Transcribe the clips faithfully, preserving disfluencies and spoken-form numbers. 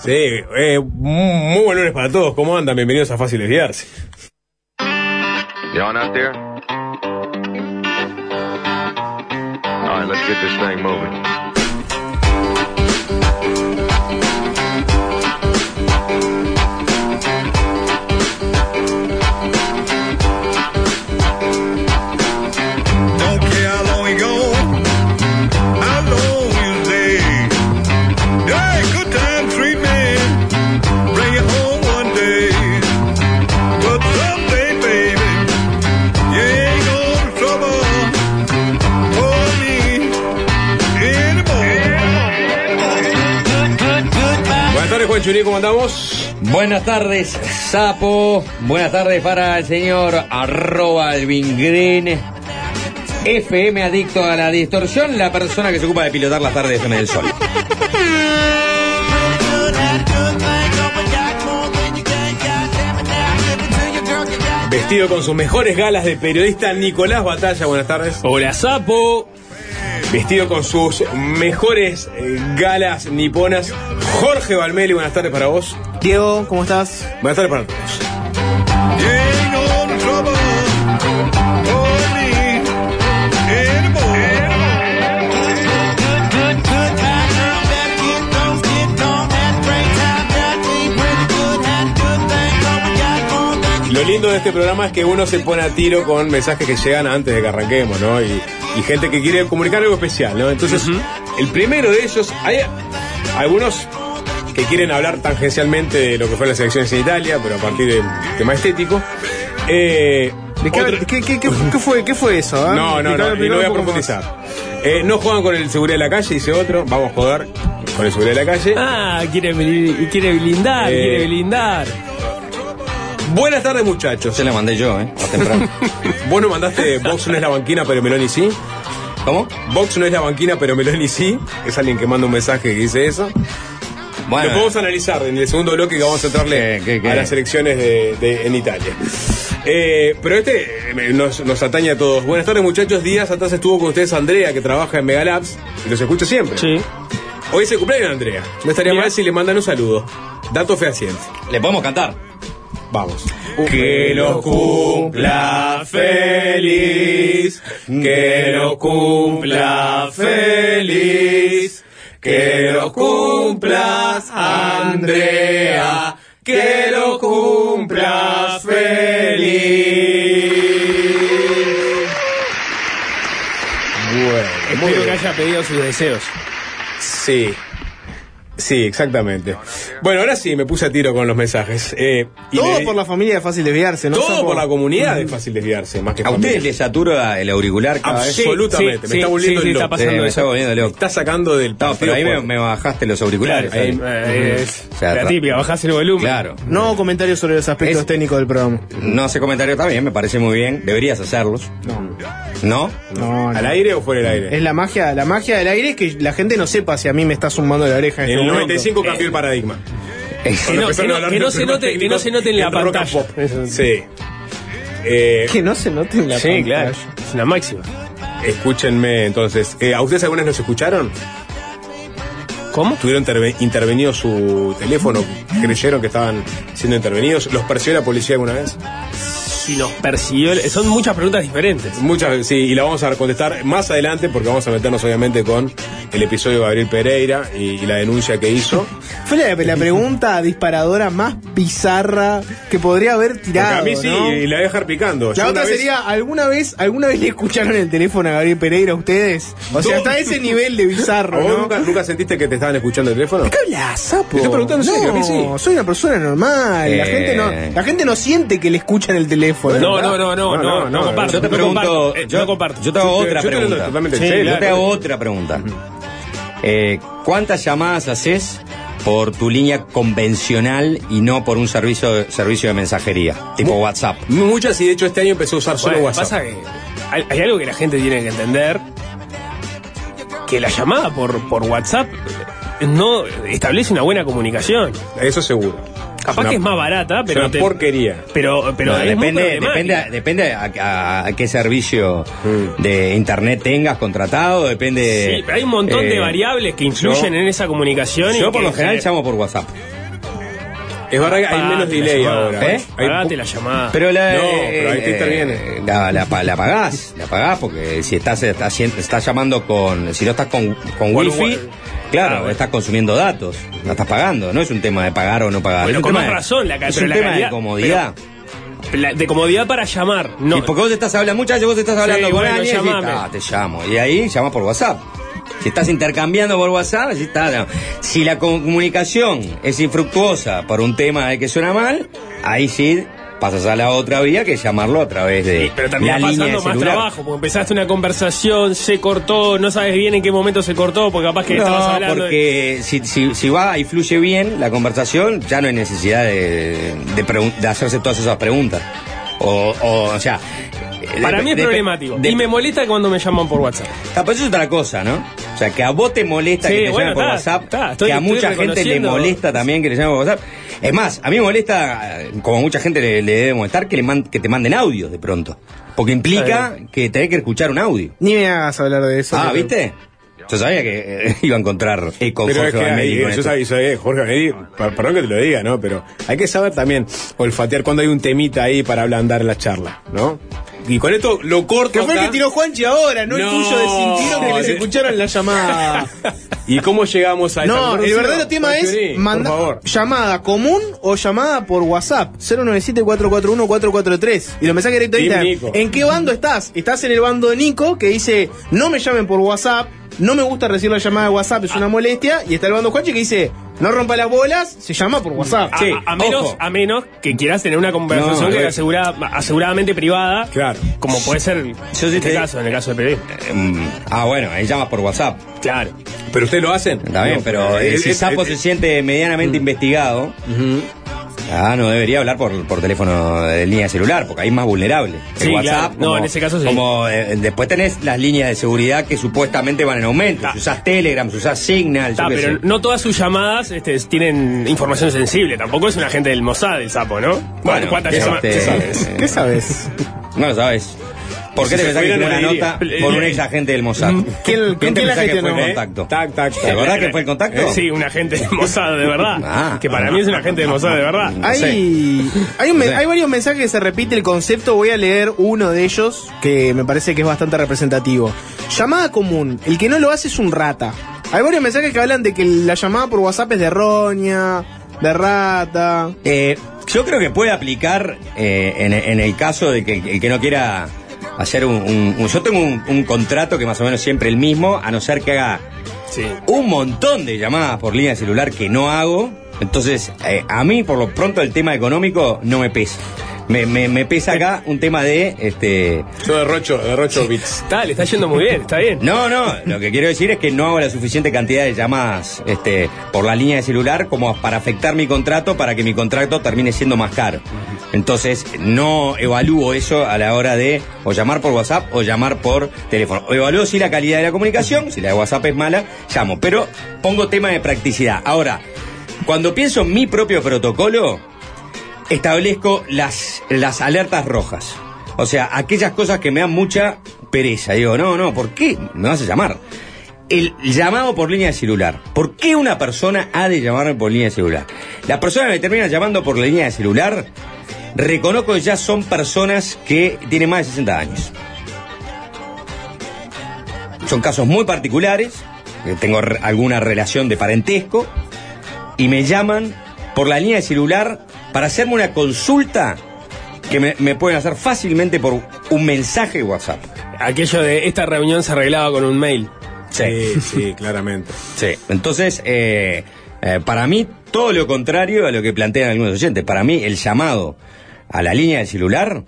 Sí, eh, muy buen lunes para todos. ¿Cómo andan? Bienvenidos a Fácil Desviarse. You on out there? All right, let's get this thing moving. Juan Churi, ¿cómo andamos? Buenas tardes, Sapo. Buenas tardes para el señor arroba Alvin Green, F M adicto a la distorsión, la persona que se ocupa de pilotar las tardes de F M del Sol. Vestido con sus mejores galas de periodista, Nicolás Batalla. Buenas tardes. Hola, Sapo. Vestido con sus mejores eh, galas niponas, Jorge Valmeli. Buenas tardes para vos. Diego, ¿cómo estás? Buenas tardes para todos. Lo lindo de este programa es que uno se pone a tiro con mensajes que llegan antes de que arranquemos, ¿no? Y, y gente que quiere comunicar algo especial, ¿no? Entonces, uh-huh. El primero de ellos, hay algunos que quieren hablar tangencialmente de lo que fueron las elecciones en Italia, pero a partir del tema estético. Eh, ¿De qué, otro... ¿qué, qué, qué, qué, fue, ¿Qué fue eso? ¿eh? No, no, no, y no voy a profundizar. Eh, no juegan con el seguridad de la calle, dice otro. Vamos a jugar con el seguridad de la calle. Ah, quiere, quiere blindar, eh, quiere blindar. Buenas tardes, muchachos. Se la mandé yo, ¿eh? Más temprano. Vos no mandaste Vox no es la banquina, pero Meloni sí. ¿Cómo? Vox no es la banquina, pero Meloni sí. Es alguien que manda un mensaje que dice eso. Bueno, lo podemos analizar en el segundo bloque que vamos a entrarle ¿Qué, qué, qué? a las elecciones de, de, en Italia. Eh, pero este nos, nos atañe a todos. Buenas tardes, muchachos. Días atrás estuvo con ustedes Andrea, que trabaja en Megalabs y los escucha siempre. Sí. Hoy es el cumpleaños de Andrea. No estaría Mira. mal si le mandan un saludo. Dato fehaciente. ¿Le podemos cantar? Vamos. Que lo cumpla feliz, que lo cumpla feliz, que lo cumplas, Andrea, que lo cumplas feliz. Bueno, espero que haya pedido sus deseos. Sí. Sí, exactamente. Bueno, ahora sí me puse a tiro con los mensajes. Eh, y todo le... por la familia de Fácil Desviarse, ¿no? Todo Sapo? por la comunidad de Fácil Desviarse, más que ¿A ustedes les satura el auricular cada vez? Absolutamente, sí, me está volviendo sí, sí, loco. está pasando sí, me está volviendo loco. Me está sacando del... No, pero ahí me, me bajaste los auriculares. Claro, ahí, eh, es o sea, la típica, bajás el volumen. Claro. No comentarios sobre los aspectos es... técnicos del programa. No hace comentarios también, me parece muy bien. Deberías hacerlos. No. ¿No? No, no. ¿Al aire o fuera del aire? Es la magia, la magia del aire es que la gente no sepa si a mí me está zumbando la oreja en en este el noventa y cinco momento. cambió el paradigma. Que no, que no, que no se note, que no se note en la pantalla. Sí. Eh, que no se note en la sí, pantalla. Sí, claro. Es una máxima. Escúchenme, entonces. Eh, ¿A ustedes algunas nos escucharon? ¿Cómo? ¿Tuvieron interve- intervenido su teléfono? ¿Creyeron que estaban siendo intervenidos? ¿Los persiguió la policía alguna vez? Si nos persiguió... Son muchas preguntas diferentes. Muchas, sí, y la vamos a contestar más adelante porque vamos a meternos obviamente con el episodio de Gabriel Pereira y, y la denuncia que hizo. Fue la, la pregunta disparadora más bizarra que podría haber tirado. Porque a mí sí, ¿no? y la voy a dejar picando. La Yo otra vez... sería, ¿alguna vez alguna vez le escucharon el teléfono a Gabriel Pereira a ustedes? O sea, hasta ese nivel de bizarro, ¿Vos ¿no? nunca, nunca sentiste que te estaban escuchando el teléfono? ¿Qué hablas, sapo? Te estoy preguntando en serio, no, a mí sí. soy una persona normal. Eh... La gente no, la gente no siente que le escuchan el teléfono. No, no, no, no, no, no, no comparto. Yo te no pregunto, comparto, eh, yo, no comparto. yo te hago Yo- otra yo te lo pregunta. totalmente en Sí, serio. Yo te claro. hago otra pregunta. Eh, ¿Cuántas llamadas haces por tu línea convencional y no por un servicio servicio de mensajería, tipo Mu- WhatsApp? Muchas, y de hecho este año empezó a usar solo Bueno, WhatsApp. pasa que hay, hay algo que la gente tiene que entender, que la llamada por, por WhatsApp no establece una buena comunicación. Eso seguro. Capaz una, que es más barata, pero... es una te- porquería. Pero, pero No, es muy depende, problemática. depende, depende a, a- a qué servicio Mm. de internet tengas contratado, depende... Sí, pero hay un montón eh, de variables que influyen yo- en esa comunicación. y Yo por que lo general se- llamo por WhatsApp. Es verdad que hay Pagate menos la delay llamada, ahora. ¿eh? Hay Pagate po- la llamada. Pero la, No, pero ahí te eh, interviene. La, la, pa- la pagás, la pagás porque si estás, estás, haciendo- estás llamando con, si no estás con, con Con wifi, wi- claro, Ah, bueno. estás consumiendo datos, la estás pagando, no es un tema de pagar o no pagar. Bueno, es un con tema más de- razón, la ca- es pero un la tema calidad- de comodidad. La- de comodidad para llamar. No. Y porque vos te estás hablando, muchas veces vos te estás hablando Sí, con bueno, alguien y llamame. decís, "Ah, te llamo", y ahí llamas por WhatsApp. Si estás intercambiando por WhatsApp, así está. No. Si la comunicación es infructuosa por un tema de que suena mal, ahí sí pasas a la otra vía que es llamarlo a través de Sí, pero la también línea de pasando más celular. trabajo, porque empezaste una conversación, se cortó, no sabes bien en qué momento se cortó, porque capaz que estabas No, hablando. de- porque si, si, si va y fluye bien la conversación, ya no hay necesidad de, de, pregun- de hacerse todas esas preguntas. O, o, o sea... Para de- mí es de- problemático. de- y me molesta cuando me llaman por WhatsApp. Ah, pues eso es otra cosa, ¿no? O sea, que a vos te molesta Sí, que te bueno, llamen por está, WhatsApp, está, estoy- que a estoy mucha gente le reconociendo- molesta también que le llamen por WhatsApp. Es más, a mí me molesta, eh, como a mucha gente le, le debe molestar, que, le man- que te manden audios de pronto. Porque implica que tenés que escuchar un audio. Ni me hagas hablar de eso. Ah, pero- ¿viste? Yo sabía que eh, iba a encontrar eco Pero es Jorge que Valmeli ahí, con yo esto. sabía, yo sabía, Jorge Valmeli, per- perdón que te lo diga, ¿no? Pero hay que saber también olfatear cuando hay un temita ahí para ablandar la charla, ¿no? Y con esto lo corto Que fue el acá. que tiró Juanchi ahora, no, No. el tuyo de Cintino que les De- escucharon la llamada. ¿Y cómo llegamos a esa No, el conclusión? verdadero tema Jorge es Valmeli, manda- por favor. llamada común o llamada por WhatsApp. cero nueve siete, cuatro cuatro uno, cuatro cuatro tres. Y lo mensaje directo de Team Instagram. Nico. ¿En qué bando estás? Estás en el bando de Nico que dice no me llamen por WhatsApp, no me gusta recibir la llamada de WhatsApp, es una molestia. Y está el bando Juanchi que dice no rompa las bolas, se llama por WhatsApp. A, Sí, a- a menos, ojo. a menos que quieras tener una conversación No, que eh. asegura, aseguradamente privada, Claro. como puede ser sí en este te- caso, en el caso de P D. Eh, mm, ah, bueno, ahí llamas por WhatsApp. Claro. ¿Pero ustedes lo hacen? Está bien, No, pero eh, es- si es- Sapo es- se siente medianamente investigado, ah, no debería hablar por, por teléfono de línea celular, porque ahí es más vulnerable. El Sí, claro. No, en ese caso sí. Como eh, después tenés las líneas de seguridad que supuestamente van en aumento. Ah. Si usás Telegram, si usás Signal, yo Ah, qué pero sé. no todas sus llamadas este, tienen información sensible. Tampoco es un agente del Mossad, el sapo, ¿no? Bueno, ¿Cuántas este, llamadas? ¿Qué sabes? ¿Qué sabes? No lo sabes. ¿Por qué Si te se pensás que fuera, fue no una le diría. nota por un ex agente del Mossad? ¿Quién- con ¿Quién te quién la pensás que fue gestionó? el ¿Eh? contacto? Tac, tac, ¿Te tac. acordás que fue el contacto? Eh, Sí, un agente del Mossad, de verdad. Ah. que para mí es un agente del Mossad, de verdad. Hay, hay, un me- No sé. hay varios mensajes que se repite el concepto. Voy a leer uno de ellos que me parece que es bastante representativo. Llamada común. El que no lo hace es un rata. Hay varios mensajes que hablan de que la llamada por WhatsApp es de roña, de rata. Eh, yo creo que puede aplicar eh, en, en el caso de que el que no quiera hacer un... un- un- yo tengo un, un contrato que más o menos siempre el mismo, a no ser que haga Sí. un montón de llamadas por línea de celular que no hago. Entonces, eh, a mí por lo pronto el tema económico no me pesa. Me, me, me pesa acá un tema de... este Yo derrocho, derrocho bits. Está, le está yendo muy bien, está bien. No, no, lo que quiero decir es que no hago la suficiente cantidad de llamadas este, por la línea de celular como para afectar mi contrato, para que mi contrato termine siendo más caro. Entonces, no evalúo eso a la hora de o llamar por WhatsApp o llamar por teléfono. O evalúo si la calidad de la comunicación, si la de WhatsApp es mala, llamo. Pero pongo tema de practicidad. Ahora, cuando pienso en mi propio protocolo, establezco las, las alertas rojas. O sea, aquellas cosas que me dan mucha pereza. Digo, no, no, ¿por qué me vas a llamar? El llamado por línea de celular. ¿Por qué una persona ha de llamarme por línea de celular? Las personas que me terminan llamando por la línea de celular, reconozco que ya son personas que tienen más de sesenta años. Son casos muy particulares, que tengo re- alguna relación de parentesco, y me llaman por la línea de celular para hacerme una consulta que me, me pueden hacer fácilmente por un mensaje de WhatsApp. Aquello de esta reunión se arreglaba con un mail. Sí, sí, claramente. Sí. Entonces, eh, eh, para mí, todo lo contrario a lo que plantean algunos oyentes. Para mí, el llamado a la línea de celular,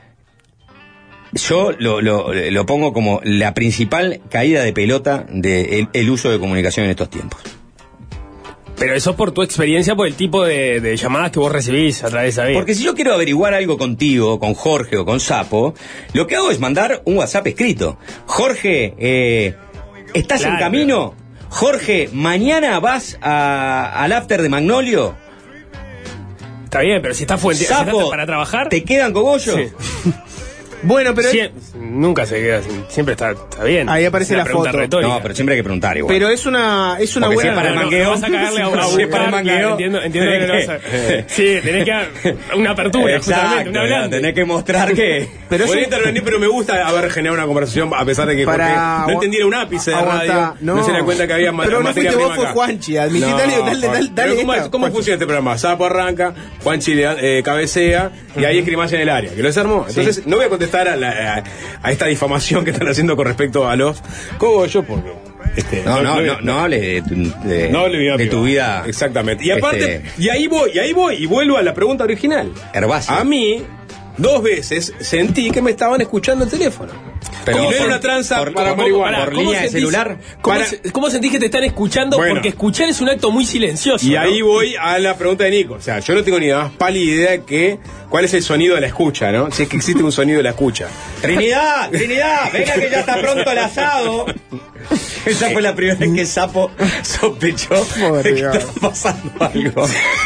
yo lo, lo, lo pongo como la principal caída de pelota del el uso de comunicación en estos tiempos. Pero eso por tu experiencia, por el tipo de, de llamadas que vos recibís a través de esa vía. Porque si yo quiero averiguar algo contigo, con Jorge o con Sapo, lo que hago es mandar un WhatsApp escrito. Jorge, eh, ¿estás Claro, en camino? Jorge, ¿mañana vas a, al after de Magnolio? Está bien, pero si estás fuente, si estás Sapo, para trabajar. ¿te quedan cogollos? Sí. Bueno, pero... Sie- nunca se queda así, siempre está, está bien. Ahí aparece Es una la pregunta foto. retórica. No, pero siempre hay que preguntar igual. Pero es una, es una Porque si buena... es para el No, no, mangueo, no vas a cagarle a, a si es para el buscar, mangueo, claro, entiendo, entiendo que no tenés vas a... que- Sí, tenés que dar una apertura, justamente, Exacto, un hablante. tenés que mostrar que... Pero es Podría un- intervenir, pero me gusta haber generado una conversación a pesar de que Para- Jorge no entendiera un ápice de Aguantá, radio, no. se da cuenta que había ma- Pero no materia fuiste vos, prima fue acá. Juanchi, admití, dale, dale, dale, Juan- dale pero ¿Cómo, esta, es- cómo Juanchi. funciona este programa? Sapo arranca, Juanchi le eh, cabecea y ahí escribás en el área, que lo desarmó. Entonces no voy a contestar a, la- a, a esta difamación que están haciendo con respecto a los cogollos porque... Este, No, no, no, no hables de tu, de, no le diga de tu vida. Exactamente. Y aparte, este, y ahí voy, y ahí voy, y vuelvo a la pregunta original. herbácea. A mí, dos veces sentí que me estaban escuchando el teléfono. Pero y no por- era una tranza por- para por- marihuana. por ¿Cómo línea de sentís- celular. ¿Cómo, Para- se- ¿Cómo sentís que te están escuchando? Bueno. Porque escuchar es un acto muy silencioso. Y ¿no? ahí voy a la pregunta de Nico. O sea, yo no tengo ni la más pálida idea de que, cuál es el sonido de la escucha, ¿no? Si es que existe un sonido de la escucha. Trinidad, Trinidad, venga que ya está pronto el asado. Esa fue la primera vez que Sapo sospechó Por de que Dios. estaba pasando algo.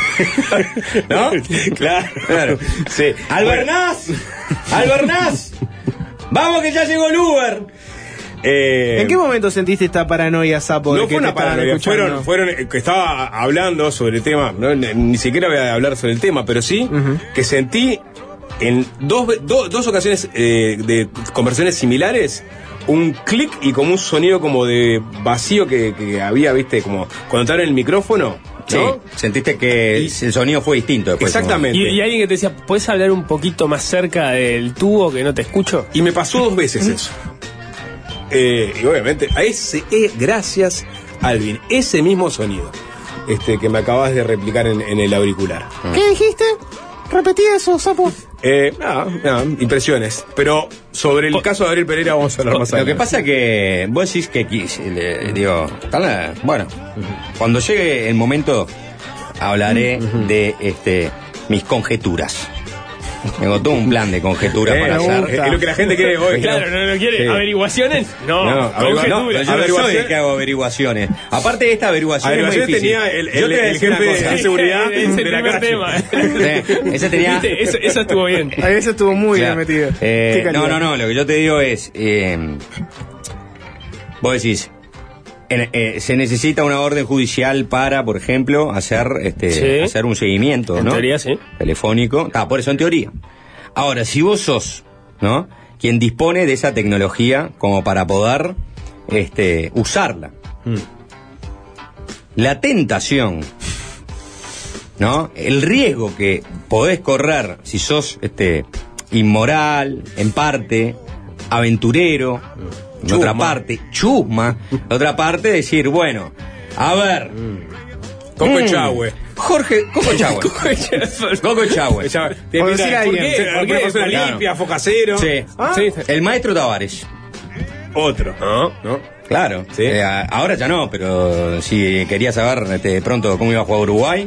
¿No? Claro. Claro. Sí. Albernaz, Albernaz, vamos que ya llegó el Uber. Eh, ¿En qué momento sentiste esta paranoia, Sapo? de No que fue te una estaban paranoia, escuchando? fueron, fueron, eh, que estaba hablando sobre el tema, no, ni, ni siquiera voy a hablar sobre el tema, pero sí que sentí en dos, ve- do- dos ocasiones eh, de conversaciones similares un clic y como un sonido como de vacío que, que había, viste, como cuando entraron el micrófono, Sí, ¿no? sentiste que el sonido fue distinto después. Exactamente. Y, y alguien que te decía, ¿puedes hablar un poquito más cerca del tubo que no te escucho? Y me pasó dos veces eso. Eh, y obviamente, a ese, eh, gracias, Alvin, ese mismo sonido este, que me acabas de replicar en, en el auricular. ¿Qué dijiste? Repetí eso, Sapo. Eh, nada, nada, impresiones. Pero sobre el caso de Gabriel Pereira vamos a hablar más Lo que adelante. pasa que vos decís que quis- le- digo, está la- bueno, cuando llegue el momento hablaré de este mis conjeturas. Tengo todo un plan de conjeturas Eh, para me hacer. gusta. Es lo que la gente quiere hoy. Claro, no, no quiere Sí. averiguaciones. No, No, No, conjeturas. no, pero yo no soy Averiguación- el que hago averiguaciones. Aparte de esta averiguación es muy Averiguaciones difícil. tenía el- Yo el- te voy a el decir una jefe cosa. de seguridad Es el de la primer calle. tema. Sí, ese tenía... ¿Viste? Eso, eso estuvo bien. A veces estuvo muy Claro. bien metido. Eh, Qué calidad. no, no, no, lo que yo te digo es, eh, vos decís, en- eh, se necesita una orden judicial para, por ejemplo, hacer este Sí. hacer un seguimiento, En ¿no? teoría, sí. Telefónico. Está, por eso en teoría. Ahora, si vos sos, ¿no? Quien dispone de esa tecnología como para poder este, usarla. La tentación, ¿no? El riesgo que podés correr si sos este inmoral, en parte, aventurero, en Chusma. otra parte, chusma, en otra parte decir, bueno, a ver, Coco mm, Chahue. Jorge, Coco Chahue. Coco Chahue. Tiene Por pinta decir de- a ¿por alguien. qué? Sí, ¿Por qué? ¿por qué? Persona Claro. limpia, focacero. Sí. Ah, Sí. El maestro Tavares. Otro. No. ¿No? Claro. Sí. Eh, a- ahora ya no, pero si querías saber este, de pronto cómo iba a jugar Uruguay,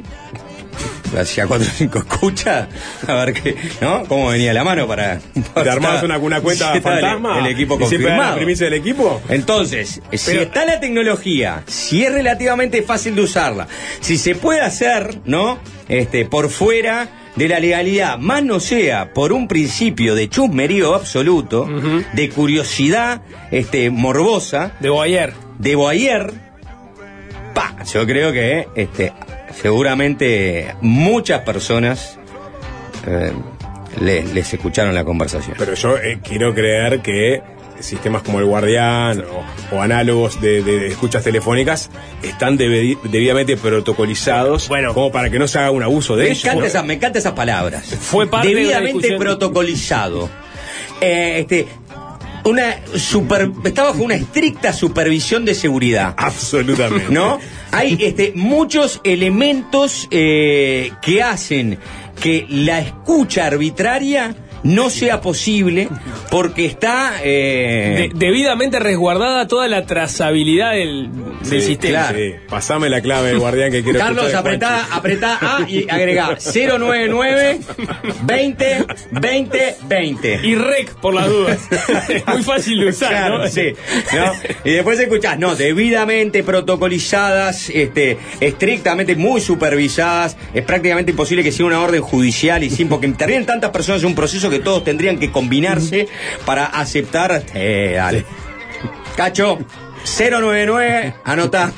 hacía cuatro o cinco escuchas, a ver qué, ¿no? Cómo venía la mano para. ¿Te armabas una, una cuenta si estaba el- fantasma? El, equipo ¿Y siempre da la confirmado. primicia del equipo? Entonces, si Pero- está la tecnología, si es relativamente fácil de usarla, si se puede hacer, ¿no? Este, por fuera de la legalidad, más no sea por un principio de chusmerío absoluto, de curiosidad este, morbosa, De Boyer. de voyeur, pa, yo creo que este, seguramente muchas personas eh, le- les escucharon la conversación. Pero yo eh, quiero creer que sistemas como el Guardián o, o análogos de, de- de escuchas telefónicas están debe- debidamente protocolizados Bueno. como para que no se haga un abuso de Me ellos. encanta, esa- me encantan esas palabras. Fue parte de una Debidamente discusión. protocolizado. Eh, este, una super, está bajo una estricta supervisión de seguridad. Absolutamente. ¿No? Hay este, muchos elementos eh, que hacen que la escucha arbitraria no sea posible porque está... eh, De- debidamente resguardada toda la trazabilidad del, del Sí, sistema. claro. sí. Pasame la clave del Guardián que quiero Carlos, escuchar de apretá, Juanchi. apretá A y agregá cero nueve nueve veinte veinte veinte. Y rec, por las dudas. Es muy fácil de usar, Claro, ¿no? sí, ¿no? Y después escuchás, no, debidamente protocolizadas, este, estrictamente muy supervisadas, es prácticamente imposible que sea una orden judicial y sin, porque intervienen tantas personas en un proceso pienso que todos tendrían que combinarse para aceptar. Eh, dale. Cacho, cero nueve nueve, anotá.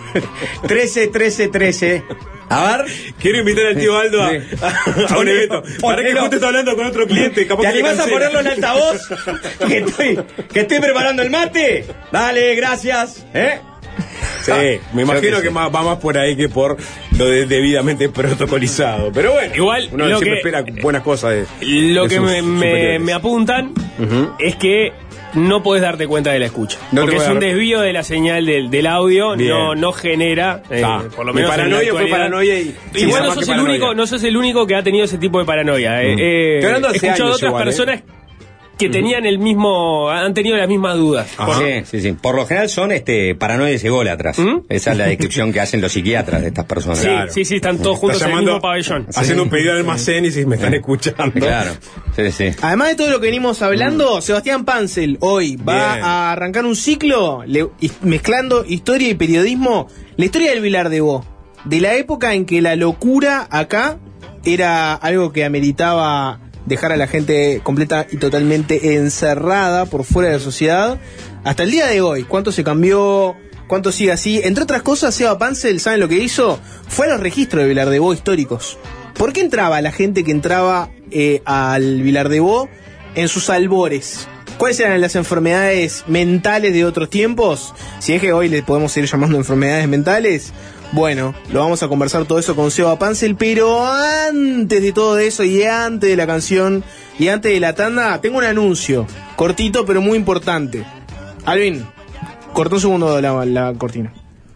trece, trece, trece. A ver. Quiero invitar al tío Aldo a, Sí. a un evento. Para que justo está hablando con otro cliente. Capaz ¿Te que animás a cancela. ponerlo en altavoz? que, estoy, que estoy preparando el mate. Dale, gracias. ¿Eh? Sí, Ah, me creo imagino que que, sí. más, va más por ahí que por lo de debidamente protocolizado. Pero bueno, Igual, uno lo siempre que- espera buenas cosas de. Lo de que sus me, me, superiores. me apuntan Ujú. es que no podés darte cuenta de la escucha. No te porque voy es a un dar- desvío de la señal del, del audio, Bien. no, no genera, eh, Ah, por lo mi menos. en la paranoia fue actualidad. paranoia y- y Igual más no que sos, el paranoia. único, no sos el único que ha tenido ese tipo de paranoia. Eh, Mm. eh, Estoy hablando de he hace escuchado años otras igual, ¿eh? personas que tenían el mismo, han tenido las mismas dudas. Ajá. Sí, sí, sí. Por lo general son este paranoides ególatras. ¿Mm? Esa es la descripción que hacen los psiquiatras de estas personas. Sí, Claro. sí, sí, están todos juntos Está en el llamando- mismo pabellón. Haciendo un pedido al almacén y si me están escuchando. Claro. Sí, sí. Además de todo lo que venimos hablando, Sebastián Pansel hoy va Bien. a arrancar un ciclo le- y- mezclando historia y periodismo. La historia del Vilar de Bo, de la época en que la locura acá era algo que ameritaba dejar a la gente completa y totalmente encerrada por fuera de la sociedad, hasta el día de hoy. ¿Cuánto se cambió? ¿Cuánto sigue así? Entre otras cosas, Seba Pansel, ¿saben lo que hizo? Fue a los registros de Vilar de Bo históricos. ¿Por qué entraba la gente que entraba eh, al Vilar de Bo en sus albores? ¿Cuáles eran las enfermedades mentales de otros tiempos? Si es que hoy le podemos seguir llamando enfermedades mentales. Bueno, lo vamos a conversar todo eso con Seba Pansel, pero antes de todo eso y antes de la canción y antes de la tanda, tengo un anuncio, cortito pero muy importante. Alvin, cortó un segundo la, la cortina.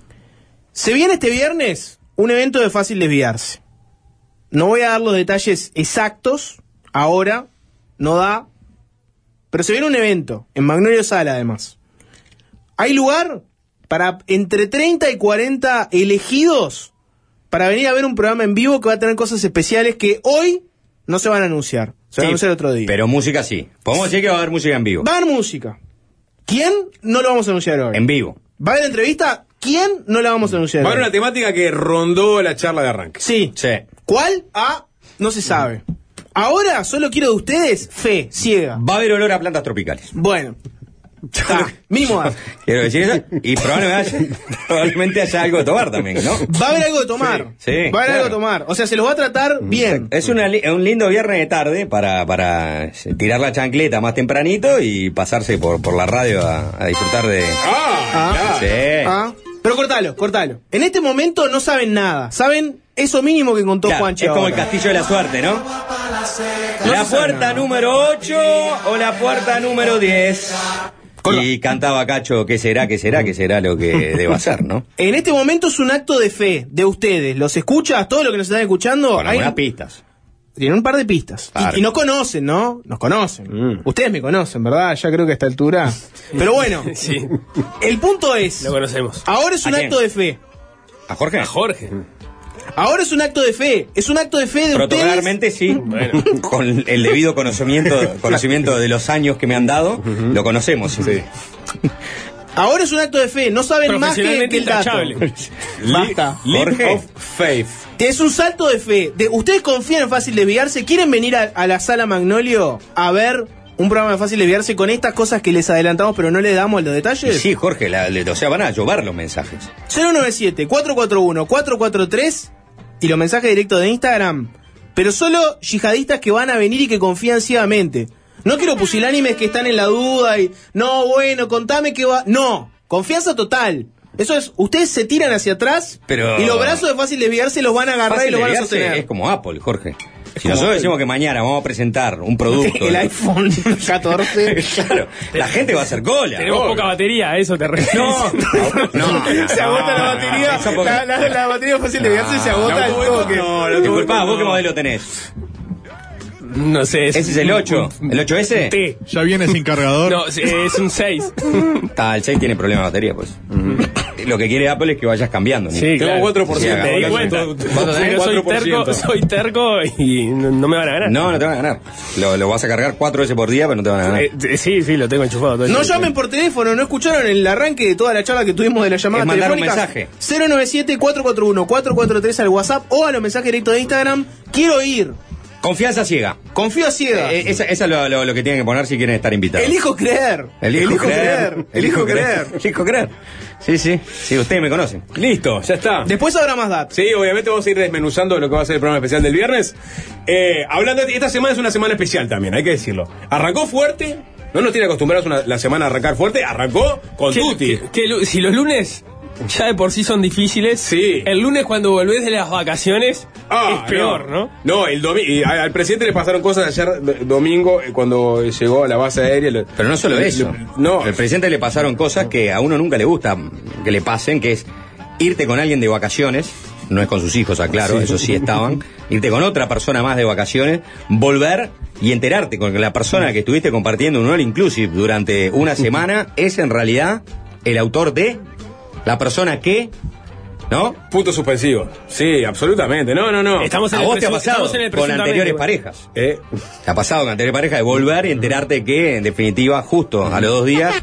Se viene este viernes un evento de fácil desviarse. No voy a dar los detalles exactos, ahora, no da, pero se viene un evento, en Magnolio Sala además. Hay lugar para entre treinta y cuarenta elegidos para venir a ver un programa en vivo que va a tener cosas especiales que hoy no se van a anunciar. Se van a Sí, anunciar otro día. Pero música sí. Podemos decir que va a haber música en vivo. Va a haber música. ¿Quién? No lo vamos a anunciar hoy. En vivo. Va a haber entrevista. ¿Quién? No la vamos a anunciar Va a hoy. haber una temática que rondó la charla de arranque. Sí. Sí. ¿Cuál? Ah, no se sabe. Ahora solo quiero de ustedes fe, ciega. Va a haber olor a plantas tropicales. Bueno. Está, mínimo dato. Quiero decir eso. Y probablemente haya, probablemente haya algo de tomar también, ¿no? Va a haber algo de tomar. Sí, sí, va a haber claro. algo de tomar. O sea, se los va a tratar bien. Es una li- un lindo viernes de tarde para, para tirar la chancleta más tempranito y pasarse por, por la radio a, a disfrutar de... Ah, Ah. claro. Sí. Ah, pero cortalo, cortalo. En este momento no saben nada. Saben eso mínimo que contó Claro, Juanchi es como el ahora. castillo de la suerte, ¿no? No La se sabe puerta nada. número ocho o la puerta número diez. Y cantaba Cacho, ¿qué será, qué será, qué será lo que deba ser, ¿no? En este momento es un acto de fe de ustedes. ¿Los escuchas? Todos los que nos están escuchando. Con hay- algunas pistas. Tienen un par de pistas. Y- Claro. Y, nos conocen, ¿no? Nos conocen. Mm. Ustedes me conocen, ¿verdad? Ya creo que a esta altura. Pero bueno, Sí, el punto es. lo conocemos. Ahora es un ¿A quién? acto de fe. ¿A Jorge? A Jorge. Ahora es un acto de fe. Es un acto de fe de ustedes. Protocolarmente sí, con el debido conocimiento conocimiento de los años que me han dado, lo conocemos. Sí. Ahora es un acto de fe. No saben más que, Profesionalmente que el dato. intachable. Basta. Leap Jorge. of faith. Es un salto de fe. De, ¿Ustedes confían en Fácil Desviarse? ¿Quieren venir a, a la sala Magnolio a ver un programa de Fácil Desviarse con estas cosas que les adelantamos pero no les damos los detalles? Sí, Jorge, la- le- o sea, van a llover los mensajes. cero nueve siete, cuatro cuatro uno, cuatro cuatro tres y los mensajes directos de Instagram. Pero solo yihadistas que van a venir y que confían ciegamente. No quiero pusilánimes que están en la duda y... No, bueno, contame que va... No, confianza total. Eso es, ustedes se tiran hacia atrás Pero- y los brazos de Fácil Desviarse los van a agarrar Fácil y los van a desviarse sostener. es como Apple, Jorge. Si como nosotros Apple. decimos que mañana vamos a presentar un producto... El iPhone catorce. Claro, la gente va a hacer cola. Tenemos obvio. poca batería, a eso te refieres. No, no, no, Se agota no, la no, batería. eso porque- La, la- la batería Fácil Desviarse se agota al toque. No, lo Disculpá, ¿vos qué modelo tenés? No sé. ¿Ese es el ocho? ¿El ocho ese? T. Ya viene sin cargador. No, es es un seis. Está, el seis tiene problema de batería, pues. Lo que quiere Apple es que vayas cambiando. ¿no? Sí, Tengo claro. cuatro por ciento. Sí, Me di acá cuenta. todo- ¿Cuánto tenés? Pero soy cuatro por ciento. terco, soy terco y no, no me van a ganar. No, no te van a ganar. Lo, lo vas a cargar cuatro veces por día, pero no te van a ganar. Eh, eh, sí, sí, lo tengo enchufado todo el No tiempo. llamen por teléfono, no escucharon el arranque de toda la charla que tuvimos de la llamada Es mandar un telefónica. mensaje. cero nueve siete, cuatro cuatro uno, cuatro cuatro tres al WhatsApp o a los mensajes directos de Instagram. Quiero ir. Confianza ciega. Confío a ciegas. Eh, esa esa es lo, lo, lo que tienen que poner si quieren estar invitados. Elijo creer. Elijo creer. Elijo creer. Elijo creer. Sí, sí. Sí, ustedes me conocen. Listo, ya está. Después habrá más datos. Sí, obviamente vamos a ir desmenuzando lo que va a ser el programa especial del viernes. Eh, hablando de esta semana es una semana especial también, hay que decirlo. Arrancó fuerte, no nos tiene acostumbrados una, la semana a arrancar fuerte, arrancó con Que- tutti. que- que lu- si los lunes ya de por sí son difíciles, Sí. el lunes cuando volvés de las vacaciones Ah, es peor, ¿no? No, el domi- y a- al presidente le pasaron cosas ayer do- domingo eh, cuando llegó a la base aérea. le- Pero no solo le- eso. le- no, Al presidente le pasaron cosas que a uno nunca le gusta que le pasen, que es irte con alguien de vacaciones, no es con sus hijos, aclaro, Sí. eso sí estaban, irte con otra persona más de vacaciones, volver y enterarte con que la persona que estuviste compartiendo un all inclusive durante una semana es en realidad el autor de la persona que, ¿no? punto suspensivo. Sí, absolutamente. No, no, no. Estamos en A el vos te ha presu- pasado estamos en el con presuntamente, anteriores bueno. parejas. Eh, Te ha pasado con anteriores parejas de volver y enterarte que, en definitiva, justo a los dos días,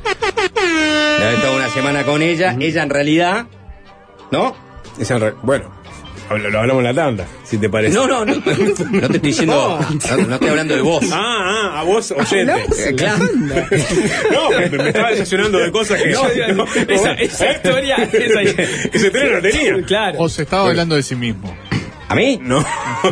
de haber estado una semana con ella, ella en realidad, ¿no? es en re- bueno, lo, lo hablamos en la tanda, si te parece. No, no, no, no te estoy diciendo, no, no estoy hablando de vos. Ah, ah, a vos oyente. Eh, claro. No, me, me estaba desayunando de cosas que. No, no, esa, esa historia, esa, Esa historia no tenía. claro. O se estaba hablando de sí mismo. ¿A mí? No,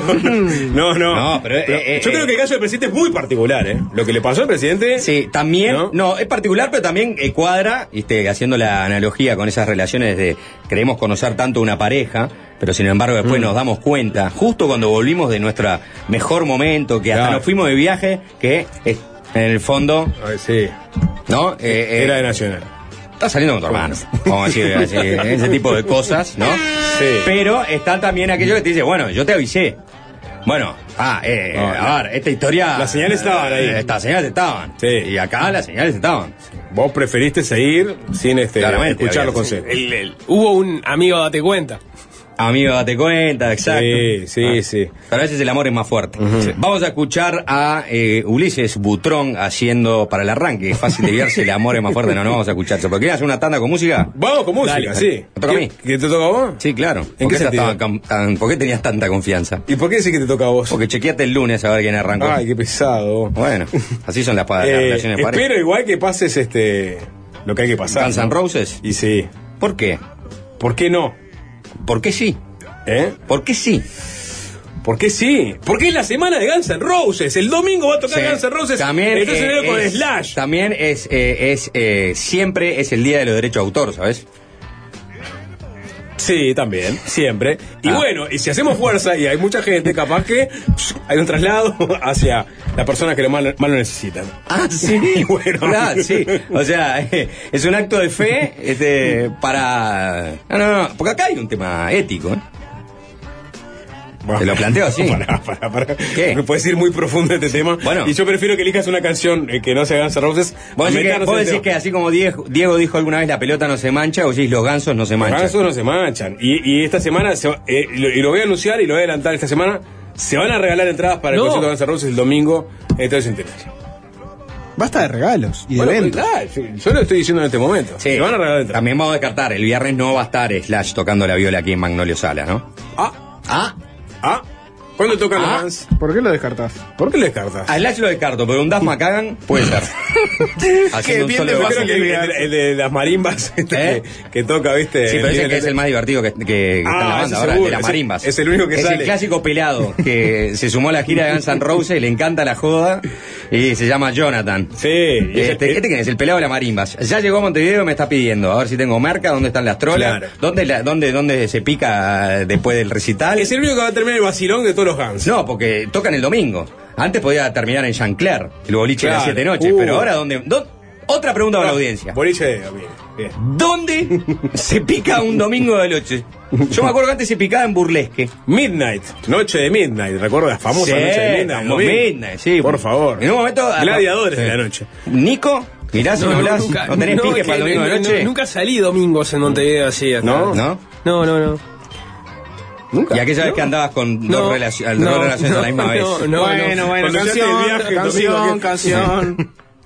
no, no. No, pero, eh, eh, yo eh, creo que el caso del presidente es muy particular, ¿eh? Lo que le pasó al presidente. Sí, también, ¿No? no, es particular, pero también eh, cuadra, ¿viste? Haciendo la analogía con esas relaciones de creemos conocer tanto una pareja, pero sin embargo después Mm. nos damos cuenta, justo cuando volvimos de nuestro mejor momento, que hasta Claro. nos fuimos de viaje, que eh, en el fondo, Ay, sí. ¿no? Eh, eh, Era de Nacional. Estás saliendo con tu hermano, vamos a decir así, ese tipo de cosas, ¿no? Sí. Pero están también aquellos que te dicen, bueno, yo te avisé. Bueno, ah, eh, No, a ver, esta historia... las señales estaban ahí. eh, Estas señales estaban. Sí. Y acá las señales estaban. Vos preferiste seguir sin este Claramente, escuchar los había- consejos. El- el- hubo un amigo, date cuenta. Amigo, date cuenta, exacto. Sí, sí, Ah, sí. Pero a veces el amor es más fuerte. Sí. Vamos a escuchar a eh, Ulises Butrón haciendo para el arranque. Es fácil de guiarse, el amor es más fuerte. No, no vamos a escuchar eso. ¿Pero quieres hacer una tanda con música? Vamos con música, Dale. sí. ¿Me toca a mí? ¿Qué, qué te toca a vos? Sí, claro. ¿En ¿Por qué qué, estás sentido? tan- tan- ¿Por qué tenías tanta confianza? ¿Y por qué decís que te toca a vos? Porque chequeate el lunes a ver quién arrancó. Ay, qué pesado. Bueno, así son las, pa- las Eh, relaciones de pareja. espero igual que pases este lo que hay que pasar. Guns N' ¿no? Roses. Y sí. ¿Por qué? ¿Por qué no? ¿Por qué sí? ¿Eh? ¿Por qué sí? ¿Por qué sí? Porque es la semana de Guns N' Roses. El domingo va a tocar Sí. Guns N' Roses. También Entonces eh, con es, Slash. También es, eh, es eh, siempre es el día de los derechos de autor, ¿sabes? Sí, también, siempre. Y Ah. bueno, y si hacemos fuerza, y hay mucha gente, capaz que pss, hay un traslado hacia la persona que lo más, más lo necesita. Ah, sí. Bueno. Claro, sí. O sea, eh, es un acto de fe este, para... No, no, no, porque acá hay un tema ético, ¿eh? Te lo planteo así. Pará, pará, pará. ¿Qué? Me puedes ir muy profundo este tema. Bueno. Y yo prefiero que elijas una canción eh, que no sea Guns N' Roses. Vos a decís, que, meternos vos en el decís que tema. así como Diego, Diego dijo alguna vez la pelota no se mancha, o decís los gansos no se Los manchan. gansos no se manchan. Y, y esta semana, se va- eh, y, lo, y lo voy a anunciar y lo voy a adelantar esta semana, se van a regalar entradas para el No. concierto de Guns N' Roses el domingo en Estadio Centenario. Basta de regalos y de Bueno, eventos. ah, yo, yo lo estoy diciendo en este momento. Sí. Se van a regalar entradas. También vamos a descartar, el viernes no va a estar Slash tocando la viola aquí en Magnolio Sala, ¿no? Ah, Ah, ah. ¿Cuándo tocan Ah. los Guns? ¿Por qué lo descartás? ¿Por qué le descartas? a Slash lo descarto, pero un Duff McKagan puede ser. Haciendo un bien solo de de Yo bajo. creo que el, el- el de las marimbas este, ¿Eh? que, que toca, ¿viste? Sí, pero dicen que es el más divertido que, que- que está en la Ah, banda ese ahora, el de seguro, las ese- marimbas. es el único que es sale. el clásico pelado que se sumó a la gira de Guns N' Roses, le encanta la joda y se llama Jonathan. Sí. y ese- Este, este quién es, el pelado de las marimbas. Ya llegó a Montevideo y me está pidiendo a ver si tengo merca, dónde están las trolas, Claro. dónde, la- dónde, dónde se pica después del recital. es el único que va a terminar el vacilón de todos los Guns. No, porque tocan el domingo. Antes podía terminar en Chancler, el boliche de las Claro. siete noches, Uh. pero ahora ¿dónde? dó- Otra pregunta para la audiencia. Boliche de bien, bien. ¿Dónde se pica un domingo de noche? Yo me acuerdo que antes se picaba en Burlesque. Midnight, noche de Midnight, ¿recuerdas? La famosa Sí, noche de Midnight. vamos, domingo. Midnight, sí. Por favor. En un momento. Gladiadores Sí. de la noche. Nico, mirá si no, hablas. nunca- ¿No tenés no, pique es para el que domingo de no- noche? no- nunca salí domingos en Montevideo así. hasta- ¿No? ¿No? No, no, no. Nunca. Y aquella vez que andabas con dos, No, relaci- no, dos relaciones a la misma no, vez. no, bueno, no. bueno, Cuando se hace canción, el viaje, canción, domingo, ¿qué? canción.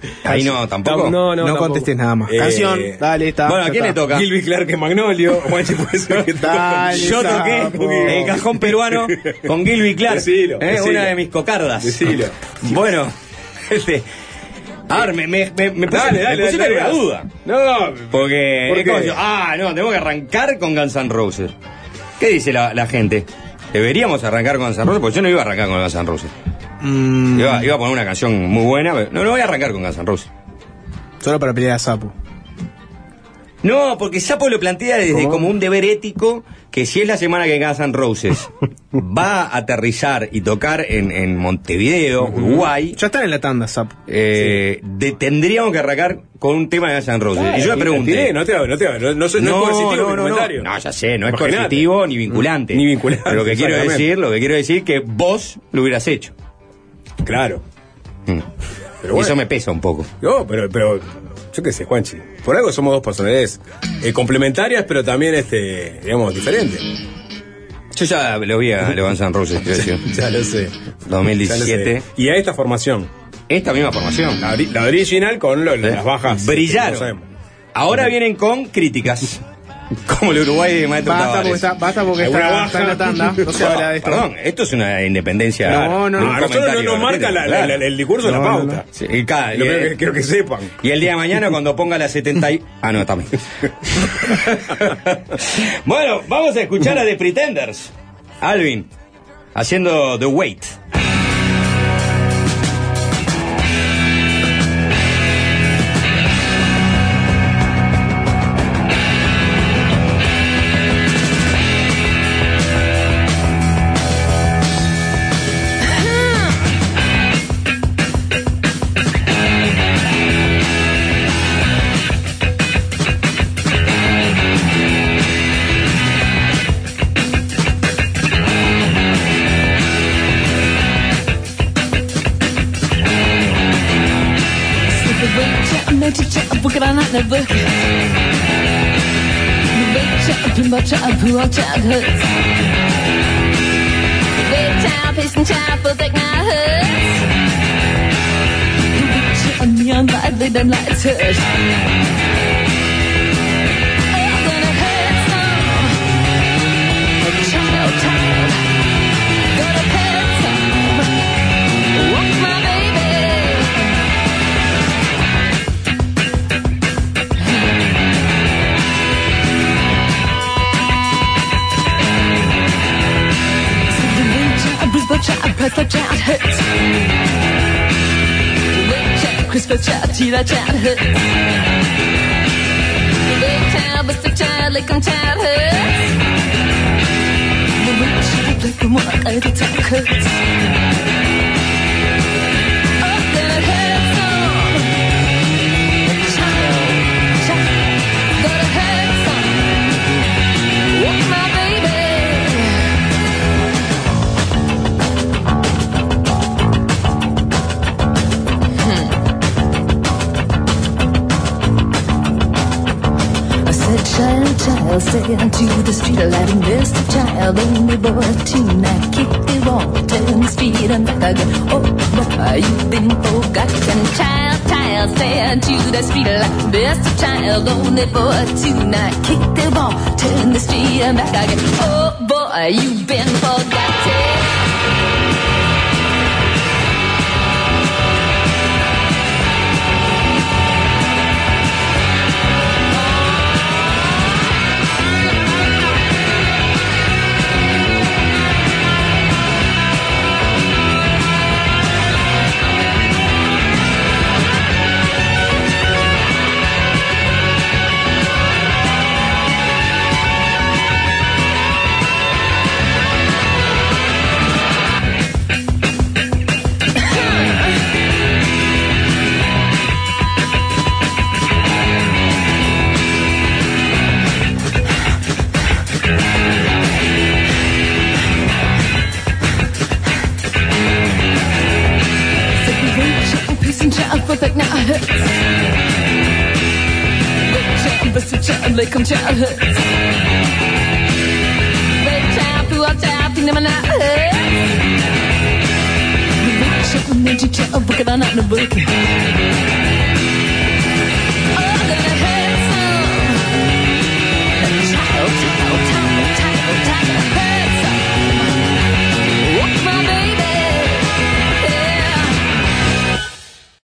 Ahí no, tampoco. No, no, No tampoco. contestes nada más. Eh, Canción, dale, está. Bueno, ¿a ya quién le está. toca? Gilby Clark en Magnolio. Juanchi puede ser que Dale, Yo toqué sapo. el cajón peruano con Gilby Clark. Decilo, eh, decilo. Una de mis cocardas. Decilo. Bueno, este. A ver, me, me, me, me puse, Dale, dale, me pusiste dale, en una dale. duda. No, Porque ¿Por es qué? como yo, ah, no, tengo que arrancar con Guns N' Roses. ¿Qué dice la, la gente? ¿Deberíamos arrancar con Guns N' Roses? Porque yo no iba a arrancar con Guns N' Roses. Mm, Iba, iba a poner una canción muy buena, pero no, no voy a arrancar con Guns N' Roses. solo para pelear a Sapo. No, porque Sapo lo plantea desde ¿Cómo? como un deber ético que si es la semana que Guns N' Roses va a aterrizar y tocar en, en Montevideo, Uruguay, Ya están en la tanda, Sapo. eh, de- tendríamos que arrancar con un tema de Guns N' Roses. y yo le pregunté... Tiré, no te no te no, no, soy- no es coercitivo no, mi no, comentario. no, ya sé, no es Imaginate. coercitivo ni vinculante. Ni vinculante, Pero lo que quiero exactamente. decir, lo que quiero decir que vos lo hubieras hecho. Claro. Mm. Pero Y bueno. eso me pesa un poco. No, pero, pero yo qué sé, Juanchi. Por algo somos dos personalidades eh, complementarias, pero también, este, digamos, diferentes. Yo ya lo vi a los Guns N' Roses, quiero decir. Ya lo sé. dos mil Ya lo diecisiete. sé. Y a esta formación. Esta misma formación. La, ori- la original con lo- las bajas. Brillaron. que conocemos. Ahora vienen con críticas. Como el Uruguay de Maestro Basta porque Tavares. está, basta porque ¿Alguna está, baja? está en la tanda. No se habla de esto. Perdón, esto es una independencia. No, no, de un no. A nosotros no comentario nos marca la- la- la- el discurso de No, la no, pauta. no. Sí, y, cada- Lo y- que quiero que sepan. y el día de mañana cuando ponga la setenta y... Ah, no, también. Bueno, vamos a escuchar a The Pretenders. Alvin, haciendo The Wait. Christmas child, child, child hurts. The big child, but the child, like I'm child hurts. The rich child, like I'm work, I the talk hurts. Oh, then it hurts some. Child, child, gonna hurt some. Oh, my baby. Child, child, stay onto the street, letting this child only boy tonight. Keep the water in the street and back again. Oh, boy, you've been forgotten. Child, child, stay onto the street, like this child only boy tonight. Keep the water in the street and back again. Oh, boy, you've been forgotten. Perfect now hurts. Big child, but the child, like I'm child hurts. Big child, who I'm child, think I'm not hurts. Big child, major child, working on out the book.